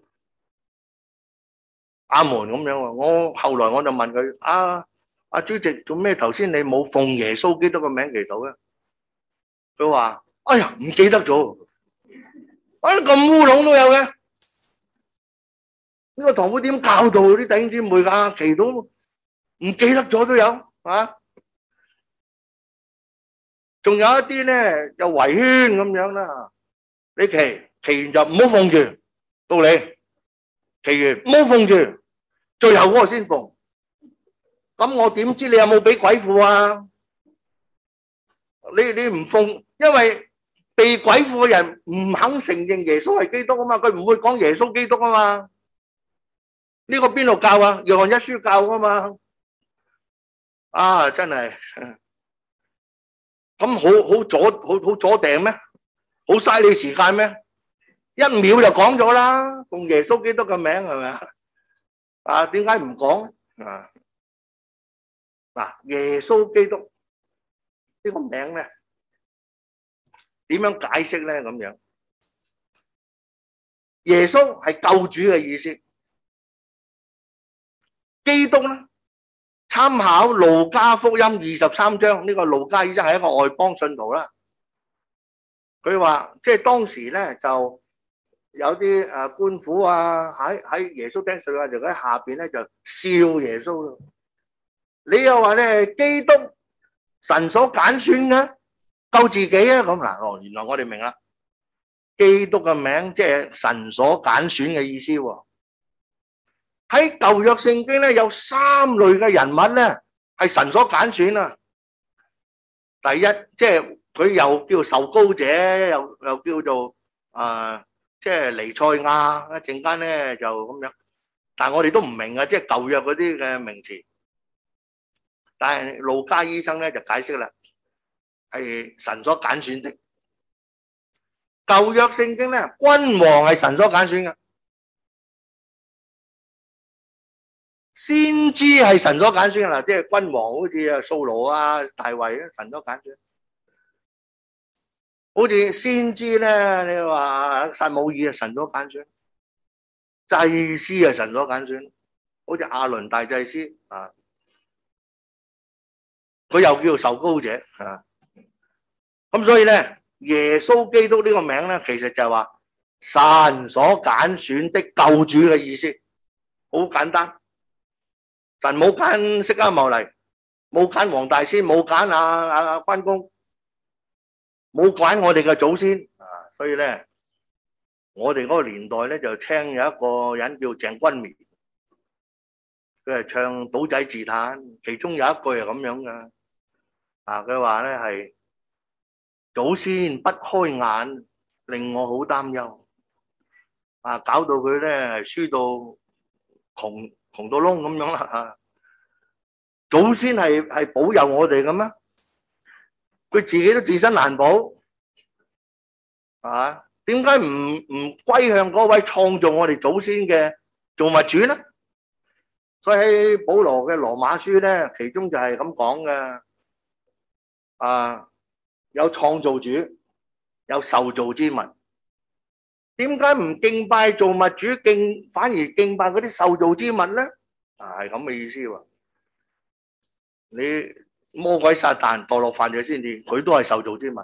[SPEAKER 2] 阿門咁樣。我後來我就問佢：阿主席做咩頭先你冇奉耶穌基督嘅名祈禱嘅？佢話：哎呀，唔記得咗。咁烏龍都有嘅。呢個堂會點教導啲弟兄姊妹㗎？祈禱唔記得咗都有仲有一啲咧就圍圈咁樣啦。你祈完就唔好奉住，到你祈完唔好奉住，最後嗰個先奉。咁我點知你有冇俾鬼附啊？你唔奉，因為被鬼附嘅人唔肯承認耶穌係基督啊嘛，佢唔會講耶穌基督啊嘛。呢個邊度教啊？約翰一書教啊嘛。真係咁好阻定咩？好嘥你時間咩？1秒就講咗啦，奉耶穌基督嘅名係咪啊？點解唔講？ 啊，嗱，耶穌基督呢個名咧，點樣解釋咧？咁樣，耶穌係救主嘅意思，基督咧，參考路加福音23章，呢個路加醫生係一個外邦信徒啦。佢話即係當時咧就有啲官府啊喺耶穌釘十字架就喺下邊咧就笑耶穌咯。你又話咧基督神所揀選嘅救自己啊？咁嗱，原來我哋明啦，基督嘅名即係神所揀選嘅意思喎。喺舊約聖經咧有3類嘅人物咧係神所揀選啊。第一，即係佢又叫受膏者，又叫做即係彌賽亞，一陣間咧就咁樣。但係我哋都唔明啊，即係舊約嗰啲嘅名詞。但係路加醫生咧就解釋啦，係神所揀選的。舊約聖經咧，君王係神所揀選嘅，先知係神所揀選嘅啦，即係君王，好似掃羅啊、大衛啊，神所揀選。好似先知咧，你話撒母耳啊，神所揀選；祭司啊，神所揀選。好似亞倫大祭司啊，佢又叫受膏者啊。咁所以咧，耶穌基督呢個名咧，其實就係話神所揀選的救主嘅意思，好簡單。神冇揀釋迦牟尼，冇揀黃大仙，冇揀關公，冇揀我哋嘅祖先啊。所以咧，我哋嗰個年代咧就聽有一個人叫鄭君綿，佢係唱《賭仔自嘆》，其中有一句係咁樣嘅啊，佢話咧係祖先不開眼，令我好擔憂啊，搞到佢咧輸到窮到窿咁樣啦。祖先係保佑我哋嘅咩？佢自己都自身難保啊！點解唔歸向嗰位創造我哋祖先嘅造物主咧？所以喺保羅嘅羅馬書咧，其中就係咁講嘅啊，有創造主，有受造之物。點解唔敬拜造物主，反而敬拜嗰啲受造之物咧？啊，係咁嘅意思喎。你魔鬼撒旦墮落犯罪先至，佢都係受造之物。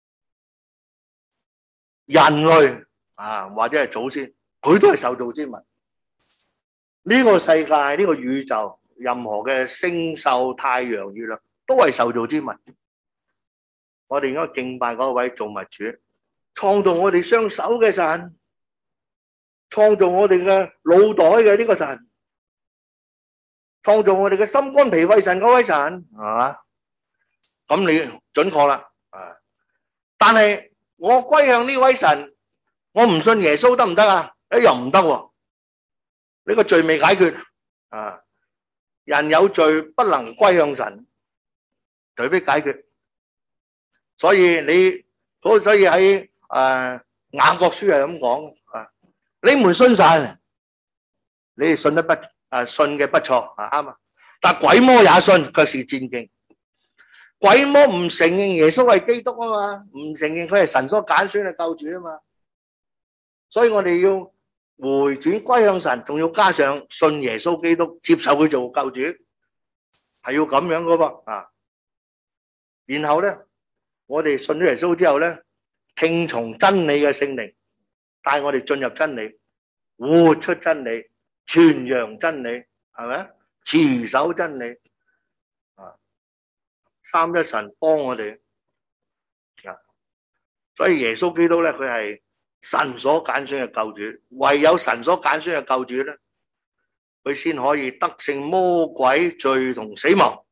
[SPEAKER 2] 人類啊，或者係祖先，佢都係受造之物。呢個世界，呢個宇宙，任何嘅星宿、太陽、月亮，都係受造之物。我哋應該敬拜嗰位造物主，創造我哋雙手嘅神，創造我哋嘅腦袋嘅呢個神，創造我哋嘅心肝脾肺腎嗰位神，係嘛？咁你準確啦，啊！但係我歸向呢位神，我唔信耶穌得唔得啊？又唔得喎，呢個罪未解決啊！人有罪不能歸向神，除非解決。所以喺雅各書係咁講啊，你們信神，你哋信得不信嘅不錯啊，啱啊！但鬼魔也信，卻是戰兢。鬼魔唔承認耶穌係基督啊嘛，唔承認佢係神所揀選嘅救主啊嘛，所以我哋要回轉歸向神，仲要加上信耶穌基督，接受佢做救主，係要咁樣噶噃啊！然後咧，我哋信咗耶穌之後咧，聽從真理嘅聖靈，帶我哋進入真理，活出真理，傳揚真理，係咪？持守真理啊！三一神幫我哋啊！所以耶穌基督咧，佢係神所揀選嘅救主，唯有神所揀選嘅救主咧，佢先可以得勝魔鬼、罪同死亡。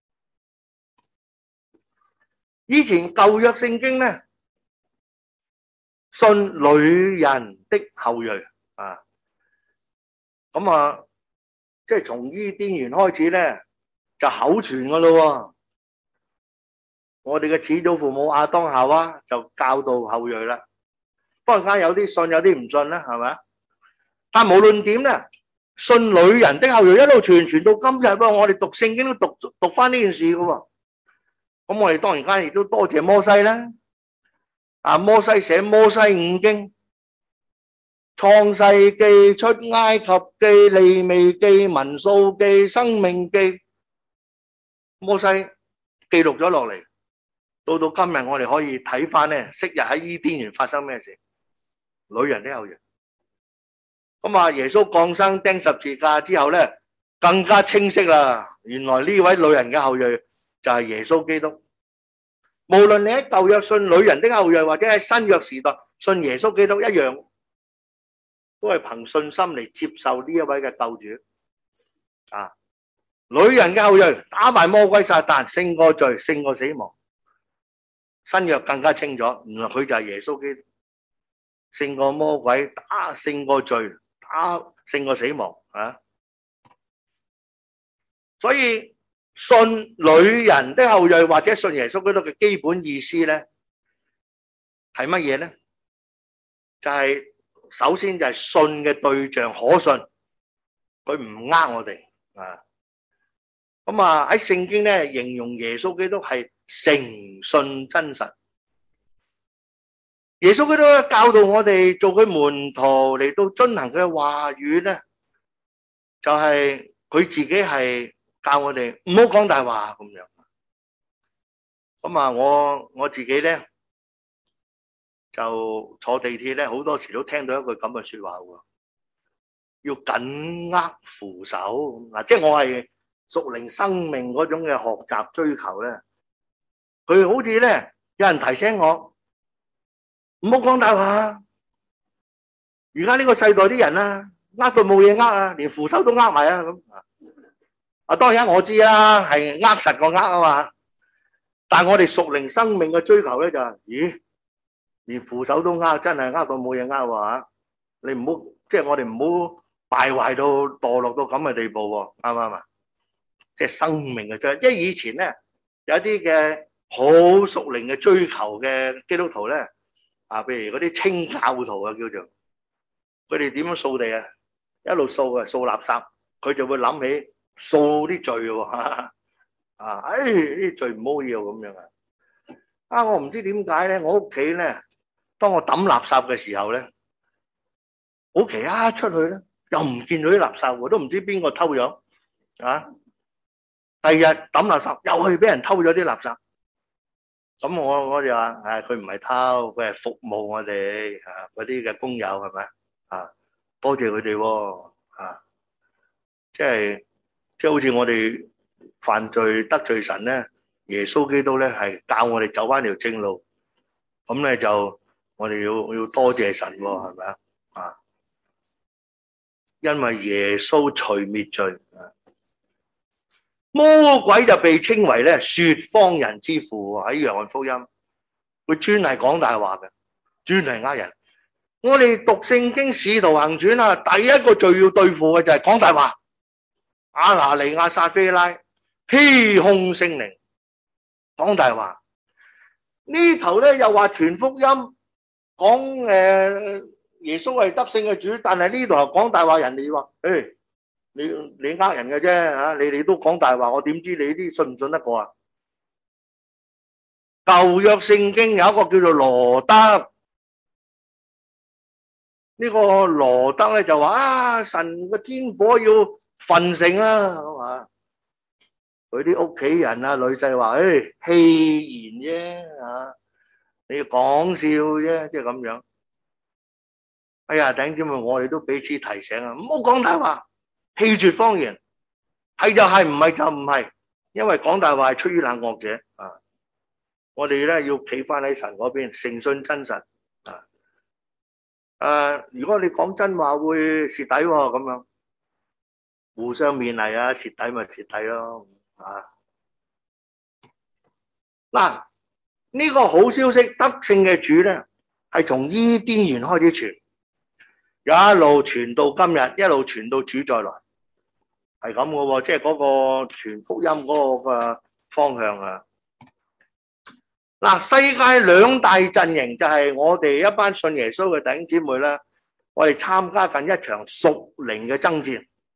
[SPEAKER 2] 以前舊約聖經咧，信女人的後裔啊，咁啊，即係從伊甸園開始咧，就口傳噶咯。我哋嘅始祖父母亞當夏娃就教導後裔啦。不過而家有啲信，有啲唔信啦，係咪？但無論點咧， 信女人的後裔一路傳到今日喎。我哋讀聖經都讀翻呢件事噶喎。咁我哋當然間亦都多謝摩西啦。摩西寫摩西五經、創世記、出埃及記、利未記、民數記、生命記，摩西記錄咗落嚟。到今日我哋可以睇翻咧，昔日喺伊甸園發生咩事，女人的後裔。咁耶穌降生釘十字架之後咧，更加清晰啦。原來呢位女人嘅後裔就係耶穌基督。無論你喺舊約信女人的後裔，或者喺新約時代信耶穌基督一樣，都係憑信心嚟接受呢一位嘅救主。女人嘅後裔打敗魔鬼撒旦，勝過罪，勝過死亡。新約更加清楚，原來佢就係耶穌基督，勝過魔鬼，勝過罪，勝過死亡。所以信女人的後裔或者信耶穌基督嘅基本意思咧，係乜嘢咧？就係首先就係信嘅對象可信，佢唔呃我哋。咁喺聖經咧形容耶穌基督係誠信真實。耶穌基督教導我哋做佢門徒嚟到遵行佢嘅話語咧，就係佢自己係教我哋唔好講大話咁樣。咁我自己咧就坐地鐵咧，好多時都聽到一句咁嘅說話喎，要緊握扶手。即係我係屬靈生命嗰種嘅學習追求咧，佢好似咧有人提醒我唔好講大話。而家呢個世代啲人呃到冇嘢呃連扶手都呃埋咁。當然我知啦，係呃實個呃嘛。但係我哋屬靈生命嘅追求咧就係，咦，連扶手都真係到冇嘢喎。你唔好，即係我哋唔好敗壞到墮落到咁嘅地步喎，啱唔啱啊？即係生命嘅追求。即係以前咧有一啲嘅好屬靈嘅追求嘅基督徒咧，譬如嗰啲清教徒叫做，佢哋點樣掃地啊？一路掃垃圾，佢就會諗起掃啲罪喎。啲罪唔好要咁樣。我唔知點解咧，我屋企咧，當我抌垃圾嘅時候咧，好奇出去咧又唔見到啲垃圾喎，都唔知邊個偷咗。第二日抌垃圾又去俾人偷咗啲垃圾。咁我就話佢唔係偷，佢係服務我哋嗰啲嘅工友，係咪多謝佢哋喎。即係好似我哋犯罪得罪神咧，耶穌基督咧係教我哋走翻條正路。咁咧就我哋要多謝神喎，係咪因為耶穌除滅罪。魔鬼就被稱為咧說謊人之父。喺約翰福音，佢專係講大話嘅，專係呃人。我哋讀聖經使徒行傳第一個罪要對付嘅就係講大話。亞拿尼亞撒非拉欺哄聖靈，講大話。呢頭咧又話傳福音，講耶穌係得勝嘅主，但係呢度又講大話。人哋話你呃人嘅啫，你哋都講大話，我點知你啲信唔信得過啊？舊約聖經有一個叫做羅德，呢個羅德咧就話神嘅天火要焚城啦，佢啲屋企人女婿話戲言啫，你講笑啫，即係咁樣。哎呀，弟兄姊妹，我哋都彼此提醒唔好講大話，棄絕謊言，係就係，唔係就唔係，因為講大話係出於那惡者。我哋咧要企翻喺神嗰邊，誠信真實。如果你講真話會蝕底喎，咁樣互相勉勵蝕底咪蝕底咯。呢個好消息，得勝嘅主咧係從伊甸園開始傳，一路傳到今日，一路傳到主再來，係咁嘅喎。即係嗰個傳福音嗰個方向。世界兩大陣營就係我哋一班信耶穌嘅弟兄姊妹啦，我哋參加緊一場屬靈嘅爭戰。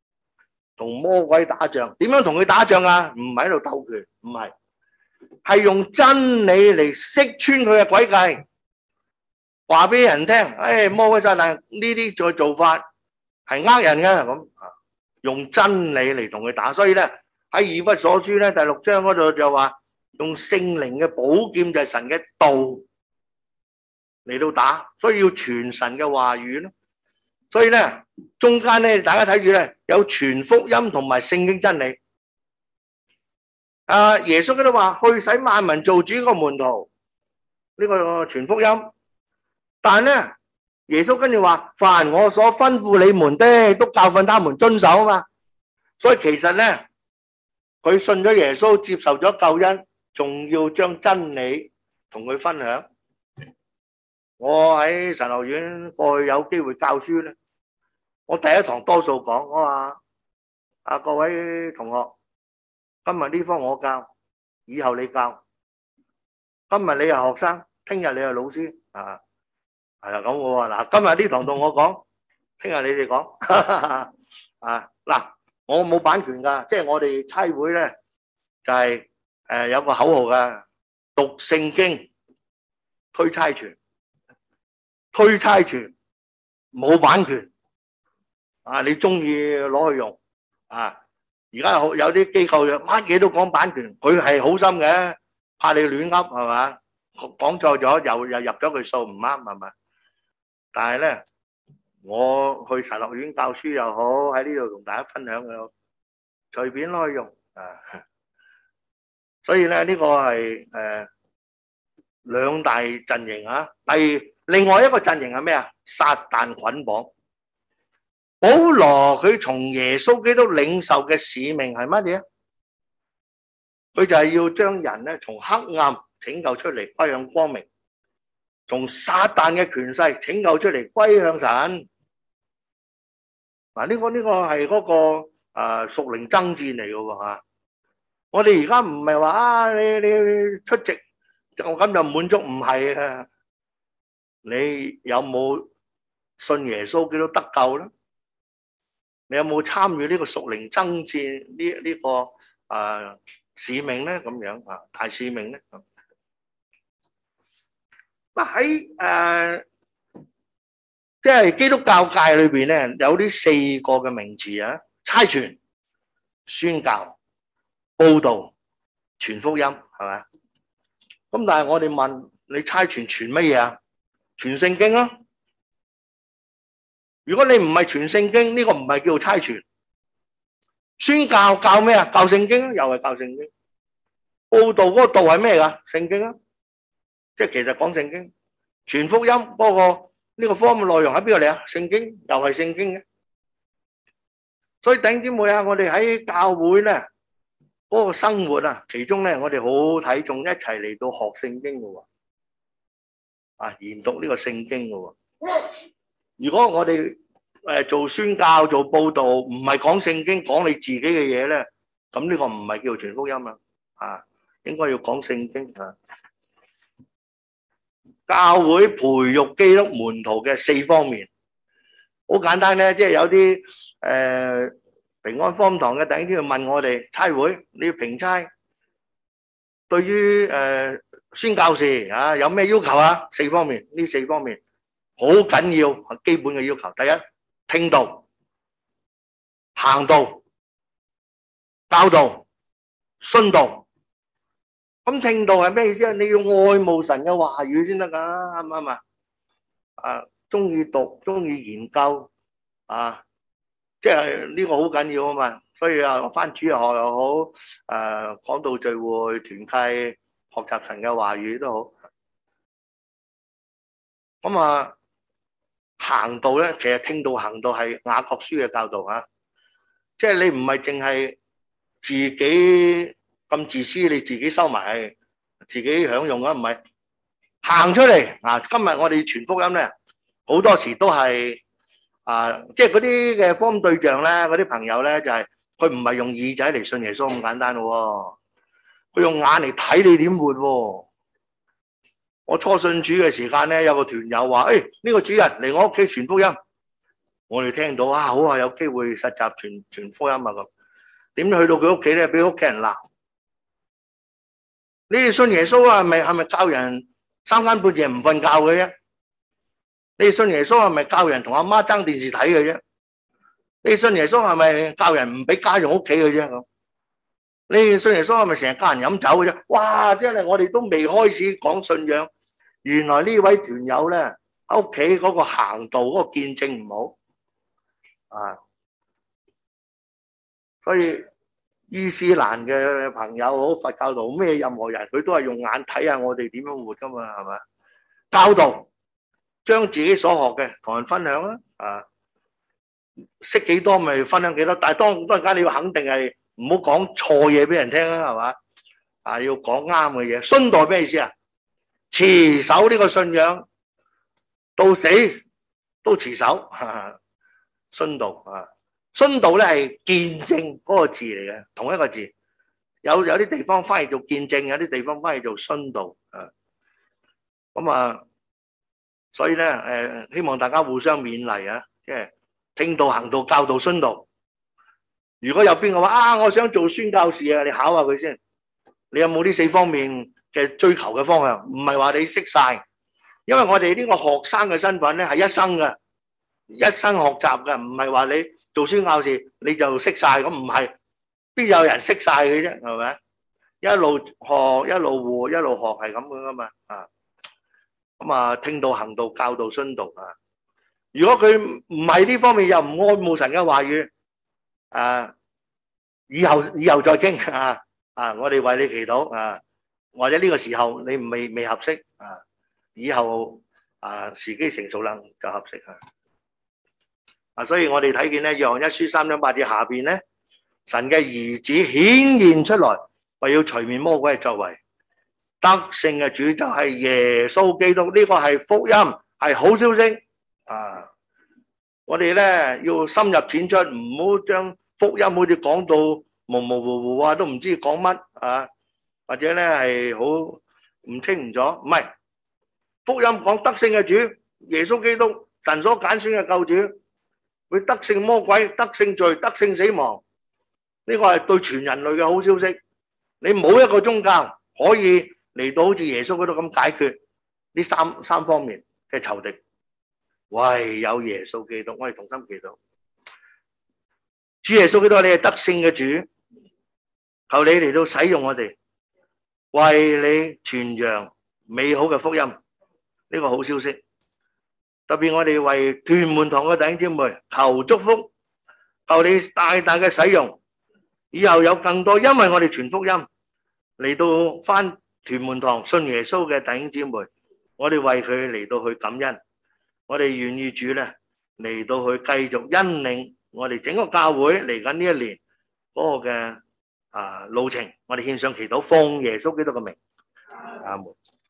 [SPEAKER 2] 同魔鬼打仗。點樣同佢打仗啊？唔係喺度鬥拳，唔係，係用真理嚟識穿佢嘅詭計，話俾人聽，魔鬼撒旦呢啲再做法係呃人嘅，咁用真理嚟同佢打。所以咧喺以弗所書咧第6章嗰度就話，用聖靈嘅寶劍就係神嘅道嚟到打，所以要傳神嘅話語咯。所以咧中間咧大家睇住咧有傳福音同埋聖經真理。耶穌嗰度話去使萬民做主個門徒，呢個傳福音。但係咧耶穌跟住話，凡我所吩咐你們的，都教訓他們遵守啊嘛。所以其實咧佢信咗耶穌，接受咗救恩，仲要將真理同佢分享。我喺神學院過去有機會教書咧，我第一堂多數講，我話各位同學，今日呢科我教，以後你教。今日你係學生，聽日你係老師啊，係啦。咁我話嗱，今日呢堂到我講，聽日你哋講啊。嗱，我冇版權噶，即係我哋差會咧就係有個口號噶，讀聖經推差傳，推差傳冇版權啊，你中意攞去用啊。而家有啲機構乜嘢都講版權，佢係好心嘅，怕你亂噏係嘛，講錯咗又入咗佢數唔啱係嘛。但係咧，我去神學院教書又好，喺呢度同大家分享又好，隨便攞去用啊。所以咧呢個係兩大陣營啊。另外一個陣營係咩啊？撒旦捆綁。保羅佢從耶穌基督領受嘅使命係乜嘢？佢就係要將人咧從黑暗拯救出嚟，歸向光明；從撒旦嘅權勢拯救出嚟，歸向神。嗱，呢個係嗰個屬靈爭戰嚟嘅喎吓。我哋而家唔係話你出席就咁就滿足，唔係啊。你有冇信耶穌基督得救咧？你有冇參與呢個屬靈爭戰呢個使命咧？咁樣啊，大使命咧。嗱喺即係基督教界裏邊咧，有呢4個嘅名詞啊：差傳、宣教、報道、傳福音，係咪？咁但係我哋問你，差傳傳乜嘢啊？傳聖經咯。如果你唔係傳聖經，呢個唔係叫做差傳。宣教教咩啊？教聖經，又係教聖經。報道嗰個道係咩噶？聖經啊，即係其實講聖經。傳福音嗰個呢個方面內容喺邊度嚟啊？聖經，又係聖經嘅。所以弟兄姊妹啊，我哋喺教會咧嗰個生活啊，其中咧我哋好睇重一齊嚟到學聖經嘅喎，研讀呢個聖經嘅喎。如果我哋做宣教、做報道，唔係講聖經，講你自己嘅嘢咧，咁呢個唔係叫做傳福音啊！應該要講聖經啊。教會培育基督門徒嘅4方面，好簡單咧，即係有啲平安福音堂嘅弟兄姊妹問我哋差會，你要評差，對於宣教士有咩要求啊？4方面，呢4方面好緊要，基本嘅要求。第一，聽道、行道、教導、殉道。咁聽道係咩意思啊？你要愛慕神嘅話語先得噶，啱唔啱啊？中意讀，中意研究即係呢個好緊要啊嘛。所以返主日學又好，講道聚會、團契、學習神嘅話語都好。咁行道咧，其實聽道行道係雅各書嘅教導啊。即係你唔係淨係自己咁自私，你自己收埋，自己享用啊，唔係行出嚟啊！今日我哋傳福音咧，好多時都係即係嗰啲嘅福音對象咧，嗰啲朋友咧，就係佢唔係用耳仔嚟信耶穌咁簡單咯，佢用眼嚟睇你點活喎。我初信主嘅時間咧，有個團友話：呢個主人嚟我屋企傳福音， 我哋聽到啊，好啊，有機會實習傳福音啊咁。點知去到佢屋企咧，俾屋企人鬧。你哋信耶穌啊，係咪教人三更半夜唔瞓覺嘅啫？你哋信耶穌係咪教人同阿媽爭電視睇嘅啫？你哋信耶穌係咪教人唔俾家用屋企嘅啫？咁你哋信耶穌係咪成日教人飲酒嘅啫？哇！真係我哋都未開始講信仰，原來呢位團友咧喺屋企嗰個行道嗰個見證唔好啊！所以伊斯蘭嘅朋友好，佛教徒咩任何人，佢都係用眼睇下我哋點樣活噶嘛，係咪？教導將自己所學嘅同人分享啦，啊，識幾多咪分享幾多，但係當然間你要肯定係唔好講錯嘢俾人聽啦，係嘛？啊，要講啱嘅嘢。殉道咩意思啊？持守呢個信仰到死都持守，殉道啊！殉道咧係見證嗰個字嚟嘅，同一個字。有啲地方翻譯做見證，有啲地方翻譯做殉道啊。咁啊，所以咧希望大家互相勉勵啊，即係聽道、行道、教導、殉道。如果有邊個話啊，我想做宣教士啊，你考下佢先。你有冇呢4方面嘅追求嘅方向？唔係話你識晒，因為我哋呢個學生嘅身份咧係一生嘅。一生學習嘅，唔係話你做宣教士你就識晒，咁唔係，邊有人識晒嘅啫，係咪？一路學一路活一路學係咁樣噶嘛，啊，咁啊聽道行道教導殉道啊。如果佢唔係呢方面又唔愛慕神嘅話語，以後再傾我哋為你祈禱啊，或者呢個時候你未合適啊，以後時機成熟啦就合適所以我哋睇見咧，約翰一書3章8節下邊咧，神嘅兒子顯現出來，為要除滅魔鬼嘅作為，得勝嘅主就係耶穌基督。呢個係福音，係好消息啊！我哋咧要深入淺出，唔好將福音好似講到模模糊糊啊，都唔知講乜啊，或者咧係好唔清唔楚。唔係，福音講得勝嘅主耶穌基督，神所揀選嘅救主。會得勝魔鬼，得勝罪，得勝死亡。呢個係對全人類嘅好消息。你冇一個宗教可以嚟到好似耶穌嗰度咁解決呢三方面嘅仇敵，唯有耶穌基督。我哋同心祈禱，主耶穌基督，你係得勝嘅主，求你嚟到使用我哋，為你傳揚美好嘅福音。呢個好消息。特別我哋為屯門堂嘅弟兄姊妹求祝福，求你大大嘅使用，以後有更多因為我哋傳福音嚟到返屯門堂信耶穌嘅弟兄姊妹，我哋為佢嚟到去感恩，我哋願意主咧嚟到去繼續引領我哋整個教會嚟緊呢一年嗰個嘅路程，我哋獻上祈禱，奉耶穌基督嘅名，阿門。